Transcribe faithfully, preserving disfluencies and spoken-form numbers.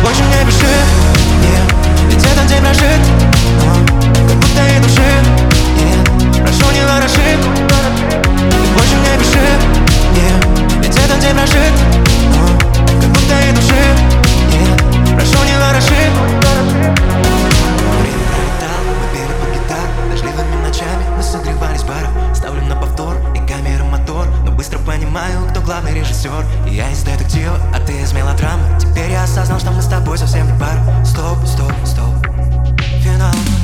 больше не пиши, нет, ведь этот день прожит, но как будто и души нет, прошу, не вороши. Ты больше не пиши, нет, ведь этот день прожит, но как будто и души нет, прошу, не вороши. Время пролетало, мы пели под гитару, дождливыми ночами мы согревались в барах. Ставлю на повтор и камера мотор, но быстро понимаю, кто главный режиссер. И я из детектива, а ты из мелодрамы. Теперь я осознал, что мы с тобой совсем не пара. Стоп, стоп, стоп, финал.